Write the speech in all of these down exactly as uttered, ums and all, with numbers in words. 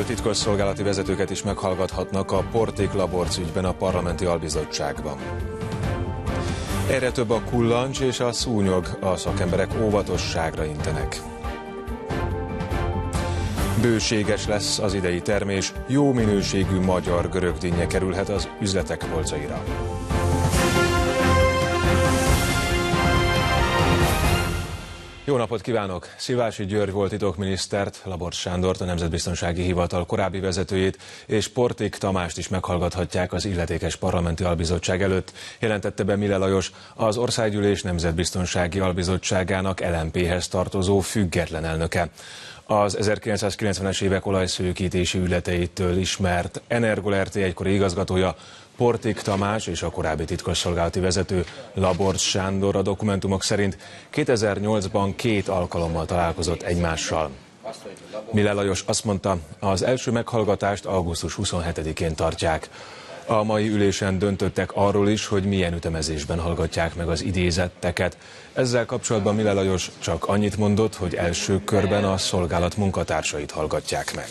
titkosszolgálati vezetőket is meghallgathatnak a Porték-Laborc ügyben a parlamenti albizottságban. Egyre több a kullancs és a szúnyog, a szakemberek óvatosságra intenek. Bőséges lesz az idei termés, jó minőségű magyar görögdinnye kerülhet az üzletek polcaira. Jó napot kívánok! Szilvási György volt titokminisztert, Laborc Sándort, a Nemzetbiztonsági Hivatal korábbi vezetőjét, és Porték Tamást is meghallgathatják az illetékes parlamenti albizottság előtt, jelentette be Mille Lajos, az Országgyűlés Nemzetbiztonsági Albizottságának el em pé-hez tartozó független elnöke. Az ezerkilencszázkilencvenes évek olajszőkítési ügyleteitől ismert Energol er té egykori igazgatója, Porték Tamás és a korábbi titkosszolgálati vezető, Laborc Sándor a dokumentumok szerint kétezer-nyolcban két alkalommal találkozott egymással. Mille Lajos azt mondta, az első meghallgatást augusztus huszonhetedikén tartják. A mai ülésen döntöttek arról is, hogy milyen ütemezésben hallgatják meg az idézetteket. Ezzel kapcsolatban Mille Lajos csak annyit mondott, hogy első körben a szolgálat munkatársait hallgatják meg.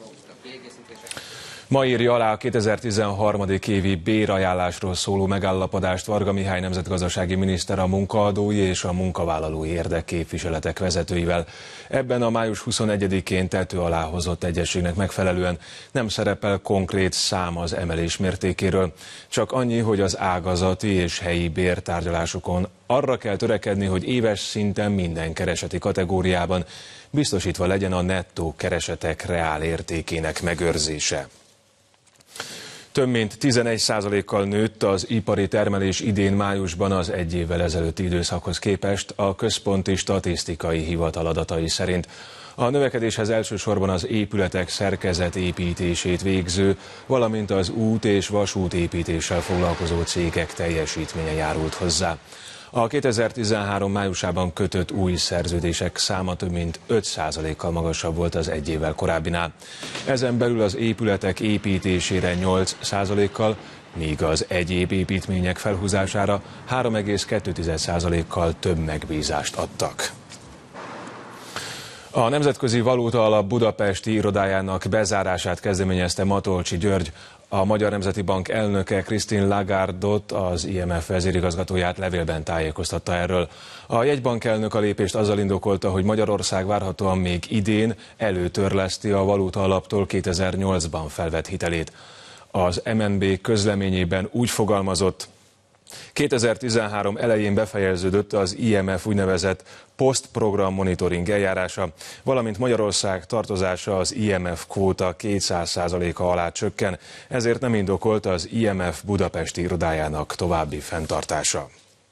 Ma írja alá a kétezer-tizenhárom. évi bérajánlásról szóló megállapodást Varga Mihály nemzetgazdasági miniszter a munkaadói és a munkavállalói érdekképviseletek vezetőivel. Ebben a május huszonegyedikén tető alá hozott egyezségnek megfelelően nem szerepel konkrét szám az emelés mértékéről. Csak annyi, hogy az ágazati és helyi bértárgyalásokon arra kell törekedni, hogy éves szinten minden kereseti kategóriában biztosítva legyen a nettó keresetek reál értékének megőrzése. Több mint tizenegy százalékkal nőtt az ipari termelés idén májusban az egy évvel ezelőtti időszakhoz képest a Központi Statisztikai Hivatal adatai szerint. A növekedéshez elsősorban az épületek szerkezetépítését végző, valamint az út- és vasútépítéssel foglalkozó cégek teljesítménye járult hozzá. A kétezer-tizenhárom májusában kötött új szerződések száma több mint öt százalékkal magasabb volt az egy évvel korábbinál. Ezen belül az épületek építésére nyolc százalékkal, míg az egyéb építmények felhúzására három egész kettő százalékkal több megbízást adtak. A Nemzetközi Valutaalap budapesti irodájának bezárását kezdeményezte Matolcsy György. A Magyar Nemzeti Bank elnöke Christine Lagardot, az i em ef vezérigazgatóját levélben tájékoztatta erről. A jegybank elnök a lépést azzal indokolta, hogy Magyarország várhatóan még idén előtörleszti a valutaalaptól kétezer-nyolcban felvett hitelét. Az em en bé közleményében úgy fogalmazott, kétezer-tizenhárom elején befejeződött az i em ef úgynevezett posztprogram monitoring eljárása, valamint Magyarország tartozása az i em ef kvóta kétszáz százaléka alá csökken, ezért nem indokolt az i em ef budapesti irodájának további fenntartása.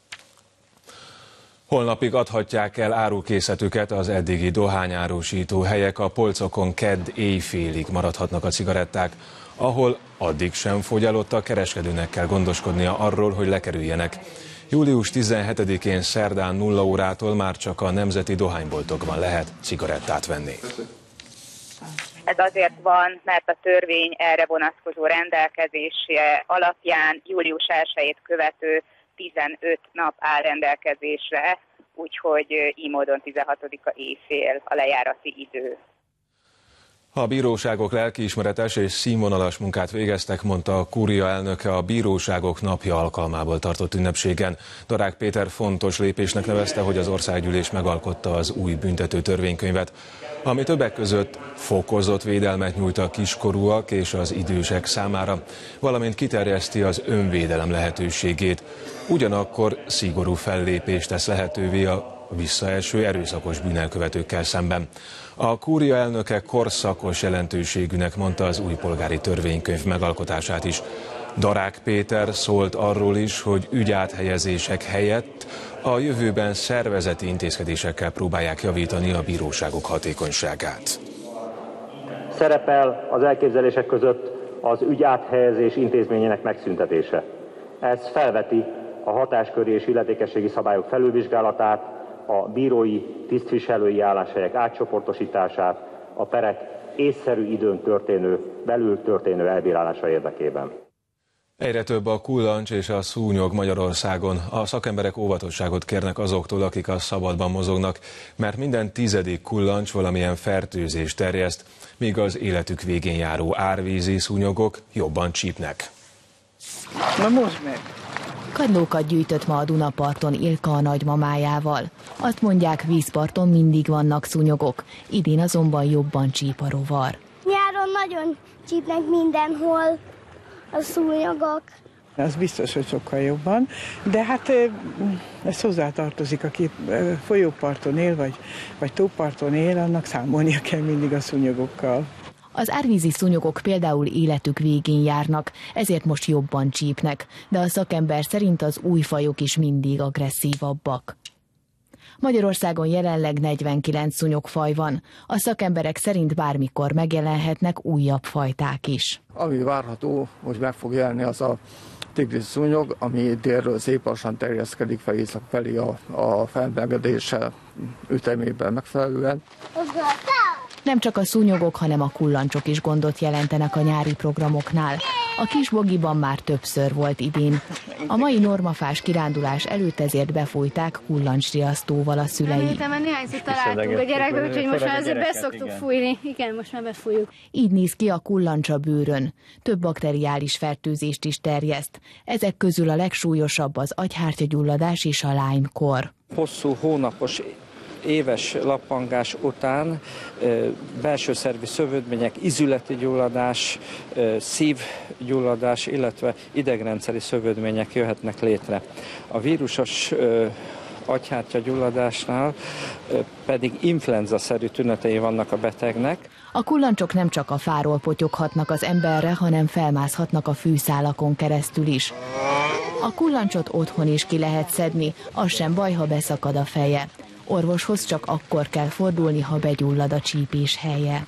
Holnapig adhatják el árukészletüket az eddigi dohányárusító helyek, a polcokon kedd éjfélig maradhatnak a cigaretták, ahol addig sem fogyalott, a kereskedőnek kell gondoskodnia arról, hogy lekerüljenek. július tizenhetedikén szerdán nulla órától már csak a nemzeti dohányboltokban lehet cigarettát venni. Ez azért van, mert a törvény erre vonatkozó rendelkezése alapján július elsejét követő tizenöt nap áll rendelkezésre, úgyhogy így módon tizenhatodika éjfél a lejárati idő. A bíróságok lelkiismeretes és színvonalas munkát végeztek, mondta a kúria elnöke a Bíróságok napja alkalmából tartott ünnepségen. Darák Péter fontos lépésnek nevezte, hogy az Országgyűlés megalkotta az új büntető törvénykönyvet, ami többek között fokozott védelmet nyújt a kiskorúak és az idősek számára, valamint kiterjeszti az önvédelem lehetőségét. Ugyanakkor szigorú fellépést tesz lehetővé a visszaeső erőszakos bűnelkövetőkkel szemben. A kúria elnöke korszakos jelentőségűnek mondta az új polgári törvénykönyv megalkotását is. Darák Péter szólt arról is, hogy ügyáthelyezések helyett a jövőben szervezeti intézkedésekkel próbálják javítani a bíróságok hatékonyságát. Szerepel az elképzelések között az ügyáthelyezés intézményének megszüntetése. Ez felveti a hatásköri és illetékességi szabályok felülvizsgálatát, a bírói tisztviselői álláshelyek átcsoportosítását, a perek észszerű időn történő, belül történő elbírálása érdekében. Egyre több a kullancs és a szúnyog Magyarországon. A szakemberek óvatosságot kérnek azoktól, akik a szabadban mozognak, mert minden tizedik kullancs valamilyen fertőzést terjeszt, míg az életük végén járó árvízi szúnyogok jobban csípnek. Na most meg! Kagylókat gyűjtött ma a Dunaparton Ilka a nagymamájával. Azt mondják, vízparton mindig vannak szúnyogok, idén azonban jobban csíp a rovar. Nyáron nagyon csípnek mindenhol a szúnyogok. Az biztos, hogy sokkal jobban, de hát ez hozzátartozik, aki folyóparton él, vagy, vagy tóparton él, annak számolnia kell mindig a szúnyogokkal. Az árvízi szúnyogok például életük végén járnak, ezért most jobban csípnek, de a szakember szerint az új fajok is mindig agresszívabbak. Magyarországon jelenleg negyvenkilenc szúnyogfaj van. A szakemberek szerint bármikor megjelenhetnek újabb fajták is. Ami várható, hogy meg fog jelenni, az a tigris szúnyog, ami délről szép lassan terjeszkedik fel észak felé a, a felmelegedése ütemében megfelelően. Nem csak a szúnyogok, hanem a kullancsok is gondot jelentenek a nyári programoknál. A Kisbogiban már többször volt idén. A mai normafás kirándulás előtt ezért befújták kullancsriasztóval a szülei. Héten néhányszor találtunk a gyerekből, úgyhogy most már azért beszoktuk fújni. Igen, most már befújjuk. Így néz ki a kullancs a bőrön. Több bakteriális fertőzést is terjeszt. Ezek közül a legsúlyosabb az agyhártyagyulladás és a Lyme-kór. Hosszú hónapos éves lappangás után belső szervi szövődmények, izületi gyulladás, szívgyulladás, illetve idegrendszeri szövődmények jöhetnek létre. A vírusos agyhártyagyulladásnál pedig influenza-szerű tünetei vannak a betegnek. A kullancsok nem csak a fáról potyoghatnak az emberre, hanem felmászhatnak a fűszálakon keresztül is. A kullancsot otthon is ki lehet szedni, az sem baj, ha beszakad a feje. Orvoshoz csak akkor kell fordulni, ha begyullad a csípés helye.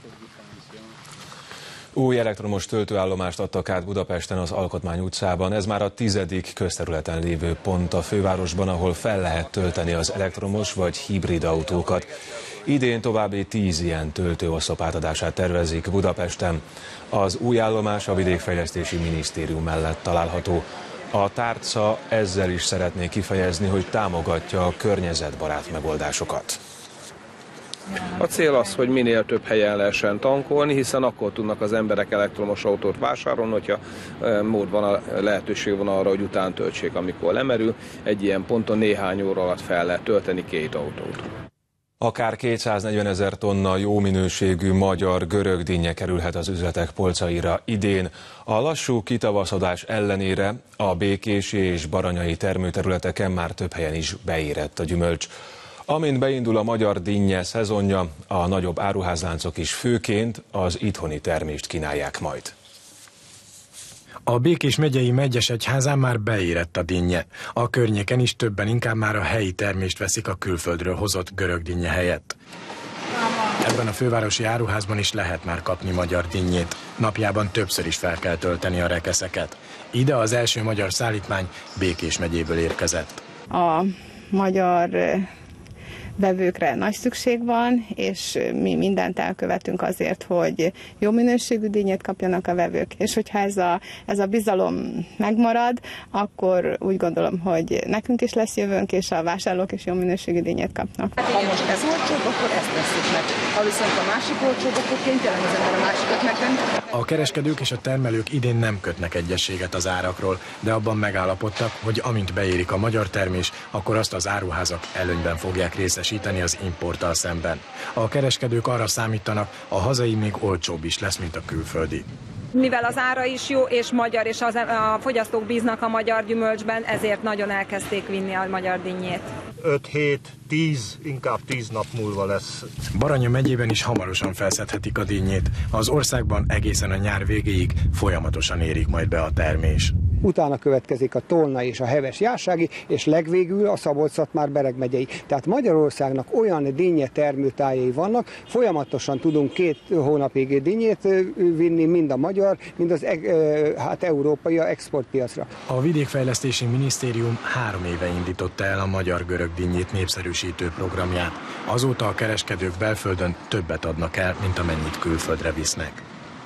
Új elektromos töltőállomást adtak át Budapesten az Alkotmány utcában. Ez már a tizedik közterületen lévő pont a fővárosban, ahol fel lehet tölteni az elektromos vagy hibrid autókat. Idén további tíz ilyen töltőoszlop átadását tervezik Budapesten. Az új állomás a Vidékfejlesztési Minisztérium mellett található. A tárca ezzel is szeretné kifejezni, hogy támogatja a környezetbarát megoldásokat. A cél az, hogy minél több helyen lehessen tankolni, hiszen akkor tudnak az emberek elektromos autót vásárolni, hogyha mód van, a lehetőség van arra, hogy után töltsék, amikor lemerül. Egy ilyen ponton néhány óra alatt fel lehet tölteni két autót. Akár kétszáznegyvenezer tonna jó minőségű magyar görög dinnye kerülhet az üzletek polcaira idén. A lassú kitavaszodás ellenére a békési és baranyai termőterületeken már több helyen is beérett a gyümölcs. Amint beindul a magyar dinnye szezonja, a nagyobb áruházláncok is főként az itthoni termést kínálják majd. A Békés megyei Medgyesegyházán már beérett a dinnye. A környéken is többen inkább már a helyi termést veszik a külföldről hozott görög dinnye helyett. Ebben a fővárosi áruházban is lehet már kapni magyar dinnyét. Napjában többször is fel kell tölteni a rekeszeket. Ide az első magyar szállítmány Békés megyéből érkezett. A magyar vevőkre nagy szükség van, és mi mindent elkövetünk azért, hogy jó minőségű dinnyét kapjanak a vevők. És hogyha ez a, ez a bizalom megmarad, akkor úgy gondolom, hogy nekünk is lesz jövőnk, és a vásárlók is jó minőségű dinnyét kapnak. Ha most ez olcsóbb, akkor ezt veszük meg. Ha viszont a másik olcsóbb, akkor kénytelen az ember a másikat megvenni. A kereskedők és a termelők idén nem kötnek egyességet az árakról, de abban megállapodtak, hogy amint beérik a magyar termés, akkor azt az áruházak előnyben fogják részesíteni az importtal szemben. A kereskedők arra számítanak, a hazai még olcsóbb is lesz, mint a külföldi. Mivel az ára is jó és magyar, és az, a fogyasztók bíznak a magyar gyümölcsben, ezért nagyon elkezdték vinni a magyar dinnyét. öt hét tíz, inkább tíz nap múlva lesz. Baranya megyében is hamarosan felszedhetik a dinnyét. Az országban egészen a nyár végéig folyamatosan érik majd be a termés. Utána következik a Tolna és a Heves Jársági, és legvégül a Szabolcs-Szatmár-Bereg megyei. Tehát Magyarországnak olyan dinnye termőtájai vannak, folyamatosan tudunk két hónapig dinnyét vinni, mind a magyar, mind az hát, európai exportpiacra. A Vidékfejlesztési Minisztérium három éve indította el a magyar-görög dinnyét népszerűsítő programját. Azóta a kereskedők belföldön többet adnak el, mint amennyit külföldre visznek.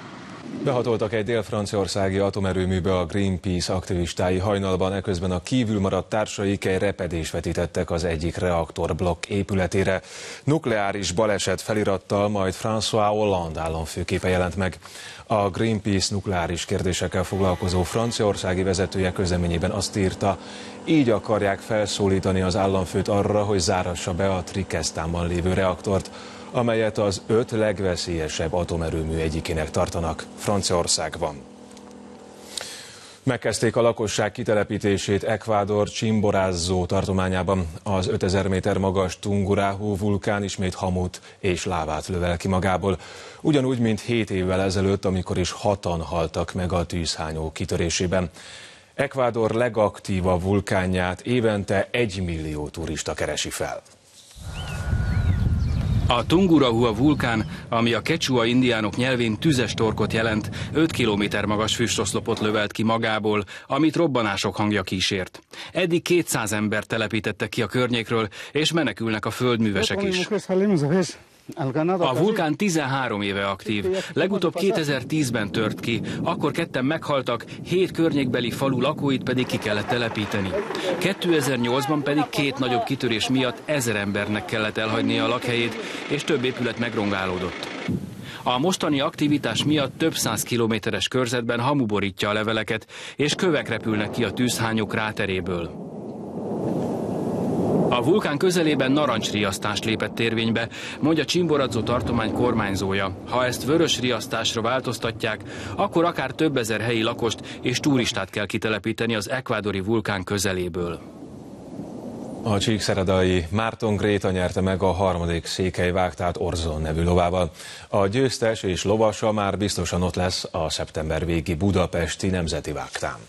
Behatoltak egy dél-franciaországi atomerőműbe a Greenpeace aktivistái hajnalban, eközben a kívül maradt társaik egy repedést vetítettek az egyik reaktorblokk épületére. Nukleáris baleset felirattal, majd François Hollande államfőképe jelent meg. A Greenpeace nukleáris kérdésekkel foglalkozó franciaországi vezetője közleményében azt írta, így akarják felszólítani az államfőt arra, hogy zárassa be a Trikesztánban lévő reaktort, amelyet az öt legveszélyesebb atomerőmű egyikének tartanak Franciaországban. Megkezdték a lakosság kitelepítését Ecuador Chimborazo tartományában. Az ötezer méter magas Tungurahua vulkán ismét hamut és lávát lövel ki magából. Ugyanúgy, mint hét évvel ezelőtt, amikor is hatan haltak meg a tűzhányó kitörésében. Ecuador legaktívabb vulkánját évente egy millió turista keresi fel. A Tungurahua vulkán, ami a quechua indiánok nyelvén tüzes torkot jelent, öt kilométer magas füstoszlopot lövelt ki magából, amit robbanások hangja kísért. Eddig kétszáz ember telepítettek ki a környékről, és menekülnek a földművesek is. A vulkán tizenhárom éve aktív, legutóbb kétezer-tízben tört ki, akkor ketten meghaltak, hét környékbeli falu lakóit pedig ki kellett telepíteni. kétezer-nyolcban pedig két nagyobb kitörés miatt ezer embernek kellett elhagynia a lakhelyét, és több épület megrongálódott. A mostani aktivitás miatt több száz kilométeres körzetben hamu borítja a leveleket, és kövek repülnek ki a tűzhányok kráteréből. A vulkán közelében narancsriasztás lépett érvénybe, mondja Chimborazo tartomány kormányzója. Ha ezt vörös riasztásra változtatják, akkor akár több ezer helyi lakost és turistát kell kitelepíteni az ekvádori vulkán közeléből. A csíkszeredai Márton Gréta nyerte meg a harmadik székely vágtát Orzon nevű lovával. A győztes és lovasa már biztosan ott lesz a szeptember végi budapesti nemzeti vágtán.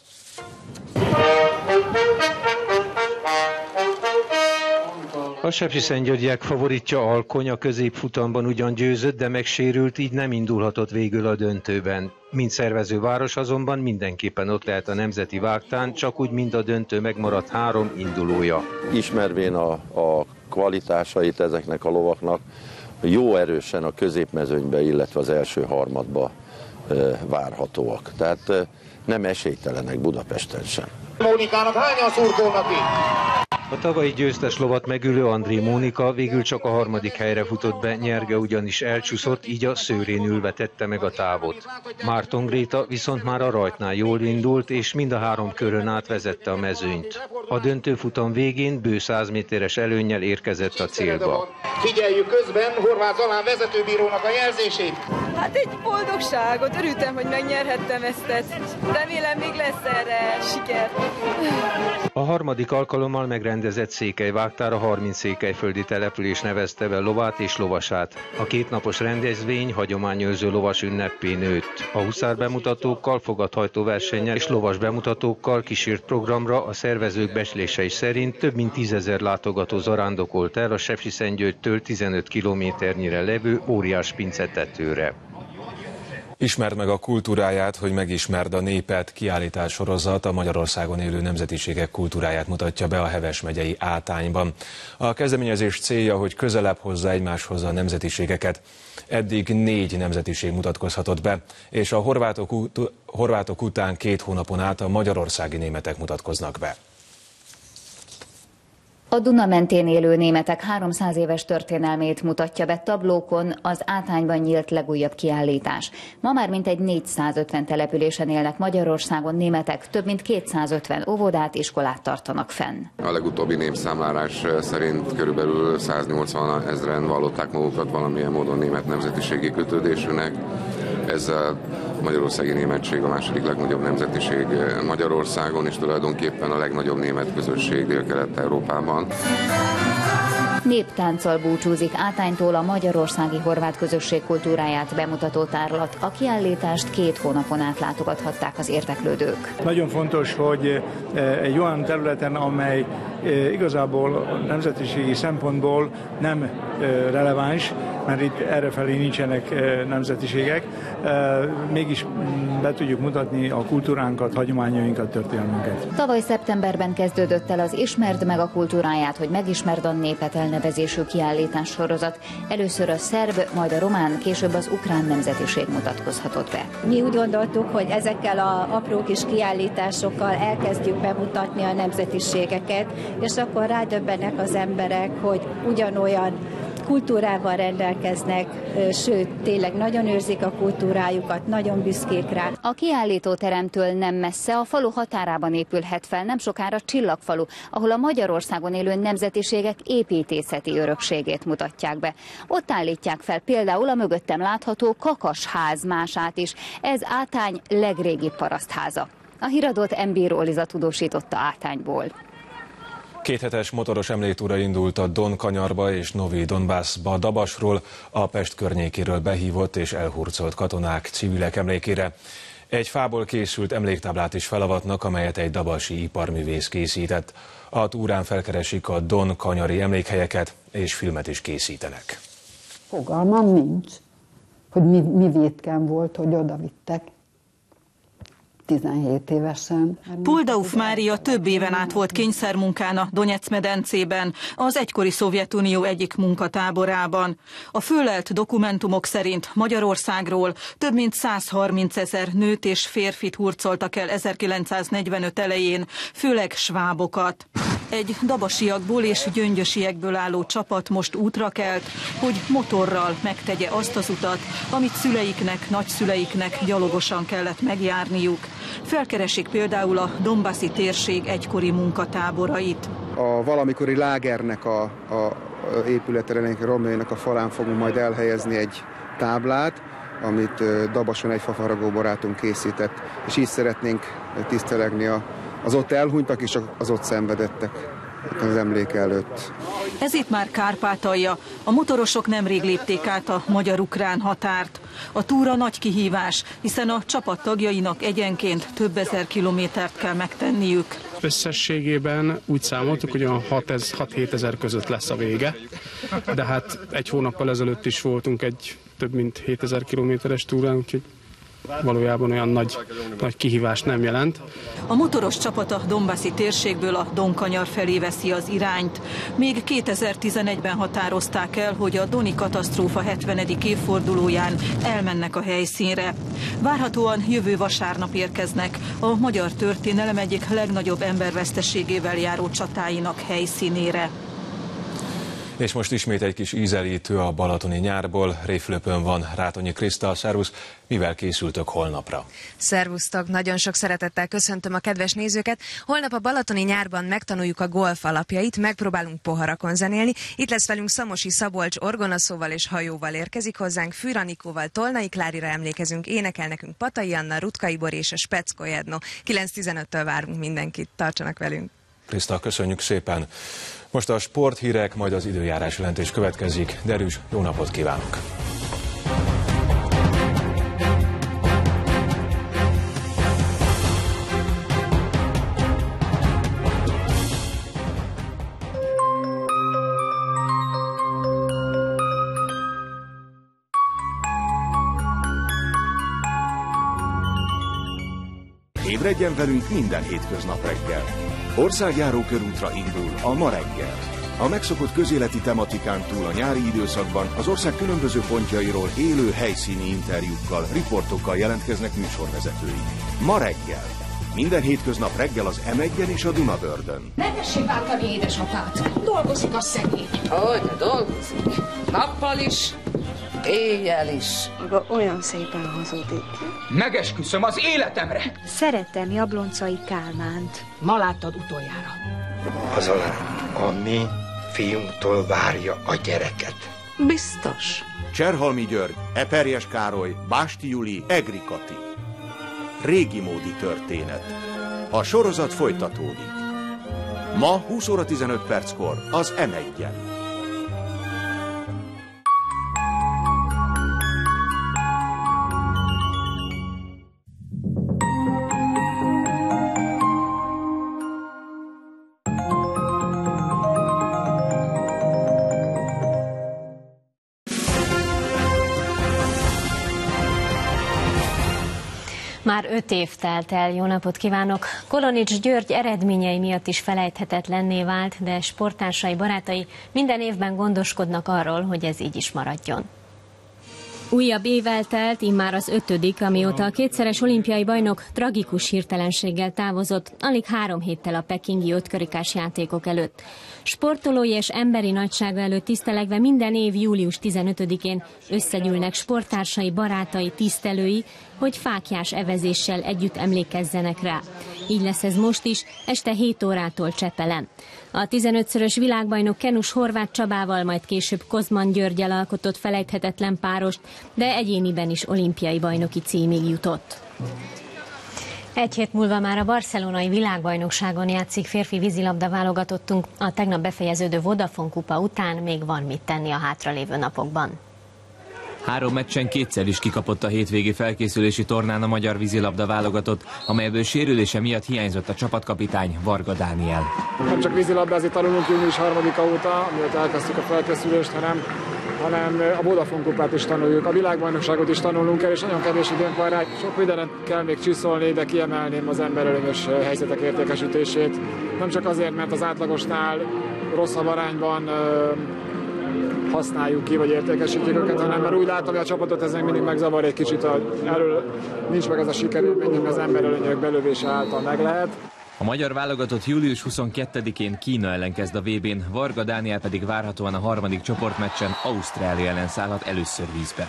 A sepsiszentgyörgyiek favoritja Alkony a középfutamban ugyan győzött, de megsérült, így nem indulhatott végül a döntőben. Mint szervező város azonban mindenképpen ott lehet a nemzeti vágtán, csak úgy, mint a döntő megmaradt három indulója. Ismervén a, a kvalitásait ezeknek a lovaknak, jó erősen a középmezőnybe, illetve az első harmadba e, várhatóak. Tehát e, nem esélytelenek Budapesten sem. Mónikának hányan szurkolnak itt? A tavalyi győztes lovat megülő André Mónika végül csak a harmadik helyre futott be, nyerge ugyanis elcsúszott, így a szőrén ülve tette meg a távot. Márton Gréta viszont már a rajtnál jól indult, és mind a három körön át vezette a mezőnyt. A döntőfutam végén bő száz méteres előnnyel érkezett a célba. Figyeljük közben Horváth Zalán vezetőbírónak a jelzését. Hát egy boldogságot, örültem, hogy megnyerhettem ezt. Remélem még lesz erre siker. A harmadik alkalommal megrendezett székelyvágtára harminc székelyföldi település nevezte be lovát és lovasát. A kétnapos rendezvény hagyományőrző lovas ünnepé nőtt. A huszár bemutatókkal, fogadhajtó versennyel és lovas bemutatókkal kísért programra a szervezők becslései szerint több mint tízezer látogató zarándokolt el a Sepsiszentgyörgytől tizenöt kilométernyire levő óriás pincetetőre. Ismerd meg a kultúráját, hogy megismerd a népet kiállítás sorozat a Magyarországon élő nemzetiségek kultúráját mutatja be a Heves megyei Átányban. A kezdeményezés célja, hogy közelebb hozza egymáshoz a nemzetiségeket. Eddig négy nemzetiség mutatkozhatott be, és a horvátok, ut horvátok után két hónapon át a magyarországi németek mutatkoznak be. A Duna mentén élő németek háromszáz éves történelmét mutatja be tablókon az Átányban nyílt legújabb kiállítás. Ma már mintegy négyszázötven településen élnek Magyarországon németek, több mint kétszázötven óvodát, iskolát tartanak fenn. A legutóbbi népszámlálás szerint körülbelül száznyolcvan ezren vallották magukat valamilyen módon német nemzetiségi kötődésűnek. Ez a magyarországi németség a második legnagyobb nemzetiség Magyarországon, és tulajdonképpen a legnagyobb német közösség Dél-Kelet-Európában. Néptánccal búcsúzik Átánytól a magyarországi horvát közösség kultúráját bemutató tárlat. A kiállítást két hónapon át látogathatták az érdeklődők. Nagyon fontos, hogy egy olyan területen, amely igazából nemzetiségi szempontból nem releváns, mert itt errefelé nincsenek nemzetiségek, mégis be tudjuk mutatni a kultúránkat, hagyományainkat, történelmünket. Tavaly szeptemberben kezdődött el az Ismerd meg a kultúráját, hogy megismerd a népet elnevezésű kiállítás sorozat. Először a szerb, majd a román, később az ukrán nemzetiség mutatkozhatott be. Mi úgy gondoltuk, hogy ezekkel az apró kis kiállításokkal elkezdjük bemutatni a nemzetiségeket, és akkor rádöbbennek az emberek, hogy ugyanolyan kultúrával rendelkeznek, sőt, tényleg nagyon őrzik a kultúrájukat, nagyon büszkék rá. A kiállítóteremtől nem messze, a falu határában épülhet fel nem sokára Csillagfalu, ahol a Magyarországon élő nemzetiségek építészeti örökségét mutatják be. Ott állítják fel például a mögöttem látható kakasház mását is. Ez Átány legrégibb parasztháza. A híradót Embíró Liza tudósította Átányból. Kéthetes motoros emléktúra indult a Donkanyarba és Novi Donbassba Dabasról, a Pest környékéről behívott és elhurcolt katonák, civilek emlékére. Egy fából készült emléktáblát is felavatnak, amelyet egy dabasi iparművész készített. A túrán felkeresik a donkanyari emlékhelyeket, és filmet is készítenek. Fogalmam nincs, hogy mi, mi vétken volt, hogy oda vittek. tizenhét évesen. Puldauf Mária több éven át volt kényszermunkán a Donetsz-medencében, az egykori Szovjetunió egyik munkatáborában. A föllelt dokumentumok szerint Magyarországról több mint száz harminc ezer nőt és férfit hurcoltak el ezerkilencszáznegyvenöt elején, főleg svábokat. Egy dabasiakból és gyöngyösiekből álló csapat most útra kelt, hogy motorral megtegye azt az utat, amit szüleiknek, nagyszüleiknek gyalogosan kellett megjárniuk. Felkeresik például a Donbassi térség egykori munkatáborait. A valamikori lágernek a, a épületelenek, a romjainak a falán fogunk majd elhelyezni egy táblát, amit Dabason egy fafaragó barátunk készített, és így szeretnénk tisztelegni a az ott elhunytak és az ott szenvedettek az emléke előtt. Ez itt már Kárpátalja. A motorosok nemrég lépték át a magyar-ukrán határt. A túra nagy kihívás, hiszen a csapat tagjainak egyenként több ezer kilométert kell megtenniük. Összességében úgy számoltuk, hogy olyan hat-hét ezer között lesz a vége, de hát egy hónappal ezelőtt is voltunk egy több mint hétezer kilométeres túrán, úgyhogy valójában olyan nagy, nagy kihívást nem jelent. A motoros csapat a Donbassi térségből a Donkanyar felé veszi az irányt. Még kétezer-tizenegyben határozták el, hogy a doni katasztrófa hetvenedik évfordulóján elmennek a helyszínre. Várhatóan jövő vasárnap érkeznek a magyar történelem egyik legnagyobb emberveszteségével járó csatáinak helyszínére. És most ismét egy kis ízelítő a balatoni nyárból. Révfülöpön van Rátonyi Kriszta, szervusz, mivel készültök holnapra? Szervusztok, nagyon sok szeretettel köszöntöm a kedves nézőket. Holnap a balatoni nyárban megtanuljuk a golf alapjait, megpróbálunk poharakon zenélni. Itt lesz velünk Szamosi Szabolcs orgonaszóval és hajóval érkezik hozzánk, Fűr Anikóval, Tolnai Klárira emlékezünk, énekel nekünk Patai Anna, Rutkai Bor és a Specko Jedno. kilenc tizenöttől várunk mindenkit, tartsanak velünk! Kriszta, köszönjük szépen! Most a sporthírek, majd az időjárás jelentés következik. Derűs, jó napot kívánok! Ébredjen velünk minden hétköznap reggel! Országjáró körútra indul a Ma reggel. A megszokott közéleti tematikán túl a nyári időszakban az ország különböző pontjairól élő helyszíni interjúkkal, riportokkal jelentkeznek műsorvezetői. Ma reggel. Minden hétköznap reggel az em egyen és a Dunavördön. Ne tessék bántani édesapát! Dolgozik a szegény! Hogy dolgozik? Nappal is, éjjel is. Maga olyan szépen hazudik. Megesküszöm az életemre! Szeretem Jabloncai Kálmánt. Ma láttad utoljára. Az a lány, a mi fiunktól várja a gyereket. Biztos. Cserhalmi György, Eperjes Károly, Básti Juli, Egri Kati. Régi módi történet. A sorozat folytatódik. Ma húsz óra tizenöt perckor az em egyen. Már öt év telt el, jó napot kívánok! Kolonics György eredményei miatt is felejthetetlenné vált, de sporttársai, barátai minden évben gondoskodnak arról, hogy ez így is maradjon. Újabb év eltelt, immár az ötödik, amióta a kétszeres olimpiai bajnok tragikus hirtelenséggel távozott, alig három héttel a pekingi ötkarikás játékok előtt. Sportolói és emberi nagysága előtt tisztelegve minden év július tizenötödikén összegyűlnek sporttársai, barátai, tisztelői, hogy fáklyás evezéssel együtt emlékezzenek rá. Így lesz ez most is, este hét órától Csepelen. A tizenötszörös világbajnok Kenus Horváth Csabával, majd később Kozman Györggyel alkotott felejthetetlen párost, de egyéniben is olimpiai bajnoki címig jutott. Egy hét múlva már a barcelonai világbajnokságon játszik férfi vízilabda válogatottunk. A tegnap befejeződő Vodafone kupa után még van mit tenni a hátralévő napokban. Három meccsen kétszer is kikapott a hétvégi felkészülési tornán a magyar vízilabda válogatott, amelyből sérülése miatt hiányzott a csapatkapitány, Varga Dániel. Nem csak vízilabdázni tanulunk június harmadika óta, amióta elkezdtük a felkészülést, hanem, hanem a Vodafone kupát is tanuljuk, a világbajnokságot is tanulnunk kell, és nagyon kevés időnk van rá. Sok mindent kell még csiszolni, de kiemelném az emberölönyös helyzetek értékesítését. Nem csak azért, mert az átlagosnál rosszabb arányban használjuk ki, vagy értékesítjük őket, hanem mert úgy látom, hogy a csapatot ez mindig megzavar egy kicsit, erről nincs meg ez a sikerélmény, ami az emberölönyök belövése által meg lehet. A magyar válogatott július huszonkettedikén Kína ellen kezd a vé bén, Varga Dániel pedig várhatóan a harmadik csoportmeccsen Ausztrália ellen szállhat először vízbe.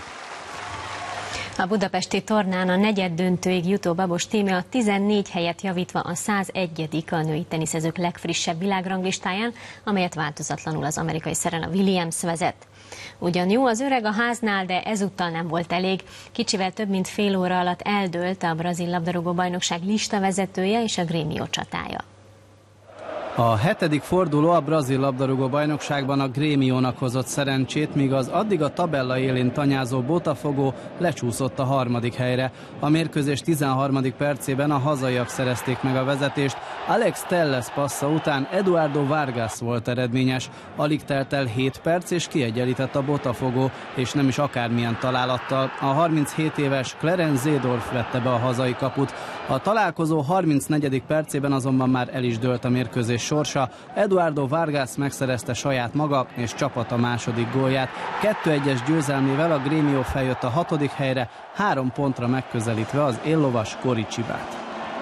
A budapesti tornán a negyeddöntőig jutó Babos Tímea a tizennégy helyet javítva a százegyedik a női teniszezők legfrissebb világranglistáján, amelyet változatlanul az amerikai Serena Williams vezet. Ugyan jó az öreg a háznál, de ezúttal nem volt elég. Kicsivel több mint fél óra alatt eldőlt a brazil labdarúgó-bajnokság listavezetője és a Grêmio csatája. A hetedik forduló a brazil labdarúgó-bajnokságban a Grêmiónak hozott szerencsét, míg az addig a tabella élén tanyázó Botafogo lecsúszott a harmadik helyre. A mérkőzés tizenharmadik percében a hazaiak szerezték meg a vezetést. Alex Telles passza után Eduardo Vargas volt eredményes. Alig telt el hét perc, és kiegyenlített a Botafogo, és nem is akármilyen találattal. A harminchét éves Clarence Seedorf vette be a hazai kaput. A találkozó harmincnegyedik percében azonban már el is dőlt a mérkőzés sorsa. Eduardo Vargas megszerezte saját maga és csapata második gólját. kettő egyes győzelmével a Grêmio feljött a hatodik helyre, három pontra megközelítve az éllovas Coritiba-t.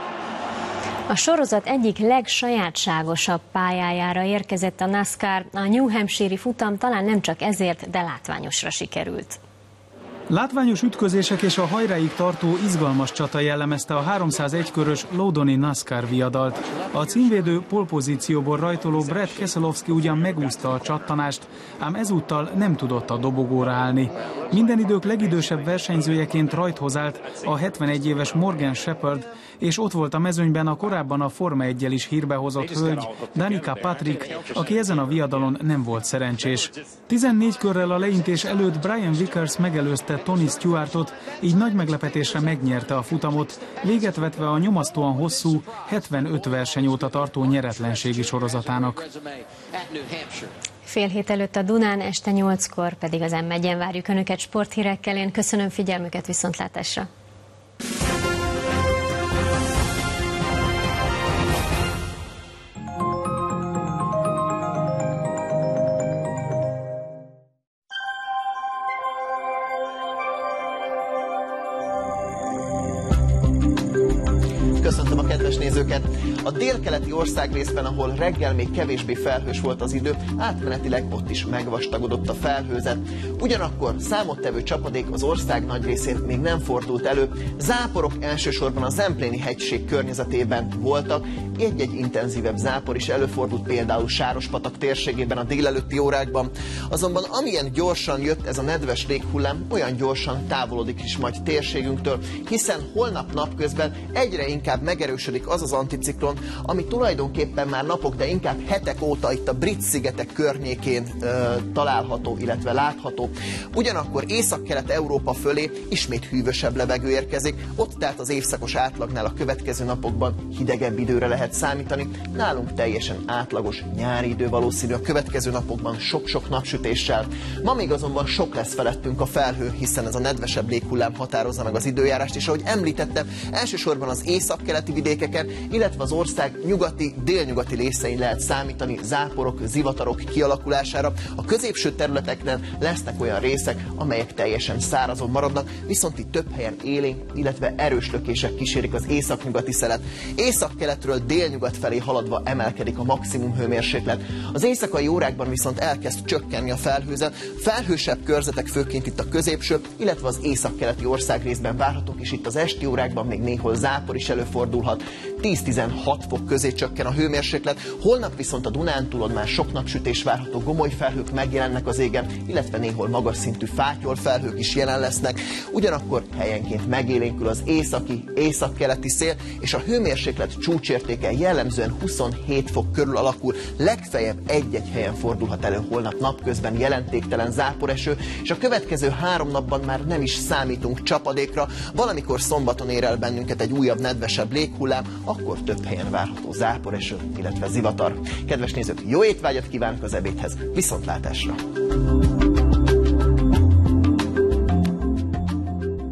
A sorozat egyik legsajátságosabb pályájára érkezett a NASCAR. A New Hampshire-i futam talán nem csak ezért, de látványosra sikerült. Látványos ütközések és a hajráig tartó izgalmas csata jellemezte a háromszázegy körös Loudoni NASCAR viadalt. A címvédő polpozícióból rajtoló Brad Keselowski ugyan megúszta a csattanást, ám ezúttal nem tudott a dobogóra állni. Minden idők legidősebb versenyzőjeként rajthoz állt a hetvenegy éves Morgan Shepherd, és ott volt a mezőnyben a korábban a Forma egyel is hírbehozott hölgy, Danica Patrick, aki ezen a viadalon nem volt szerencsés. tizennégy körrel a leintés előtt Brian Vickers megelőzte Tony Stewartot, így nagy meglepetésre megnyerte a futamot, véget vetve a nyomasztóan hosszú, hetvenöt verseny óta tartó nyeretlenségi sorozatának. Fél hét előtt a Dunán, este nyolckor pedig az em egyen várjuk Önöket sporthírekkel. Én köszönöm figyelmüket, viszontlátásra! Köszöntöm a kedves nézőket! A délkeleti országrészben, ahol reggel még kevésbé felhős volt az idő, átmenetileg ott is megvastagodott a felhőzet. Ugyanakkor számottevő csapadék az ország nagy részén még nem fordult elő. Záporok elsősorban a Zempléni hegység környezetében voltak, egy-egy intenzívebb zápor is előfordult például Sárospatak térségében a délelőtti órákban. Azonban amilyen gyorsan jött ez a nedves léghullám, olyan gyorsan távolodik is majd térségünktől, hiszen holnap napközben egyre inkább inkább megerősödik az az anticiklon, ami tulajdonképpen már napok, de inkább hetek óta itt a Brit-szigetek környékén ö, található, illetve látható. Ugyanakkor Észak-Kelet-Európa fölé ismét hűvösebb levegő érkezik, ott tehát az évszakos átlagnál a következő napokban hidegebb időre lehet számítani, nálunk teljesen átlagos nyári idő valószínű a következő napokban sok-sok napsütéssel. Ma még azonban sok lesz felettünk a felhő, hiszen ez a nedvesebb léghullám határozza meg az időjárást, és ahogy említettem, elsősorban az északkeleti vidékeken, illetve az ország nyugati, délnyugati részein lehet számítani záporok, zivatarok kialakulására. A középső területeknél lesznek olyan részek, amelyek teljesen szárazon maradnak, viszont itt több helyen élénk, illetve erős lökések kísérik az északnyugati szelet. Északkeletről délnyugat felé haladva emelkedik a maximum hőmérséklet. Az éjszakai órákban viszont elkezd csökkenni a felhőzet. Felhősebb körzetek főként itt a középső, illetve az északkeleti országrészben várhatók, és itt az esti órákban még néhol zápor is előfordulhat. tíz-tizenhat fok közé csökken a hőmérséklet, holnap viszont a Dunántúlon már sok napsütés várható, gomoly felhők megjelennek az égen, illetve néhol magas szintű fátyolfelhők is jelen lesznek. Ugyanakkor helyenként megélénkül az északi, északkeleti szél, és a hőmérséklet csúcsértéke jellemzően huszonhét fok körül alakul, legfeljebb egy-egy helyen fordulhat elő holnap napközben jelentéktelen záporeső, és a következő három napban már nem is számítunk csapadékra, valamikor szombaton ér el bennünket egy újabb nedvesebb léghullám, akkor több helyen várható záporeső, illetve zivatar. Kedves nézők, jó étvágyat kívánok az ebédhez, viszontlátásra!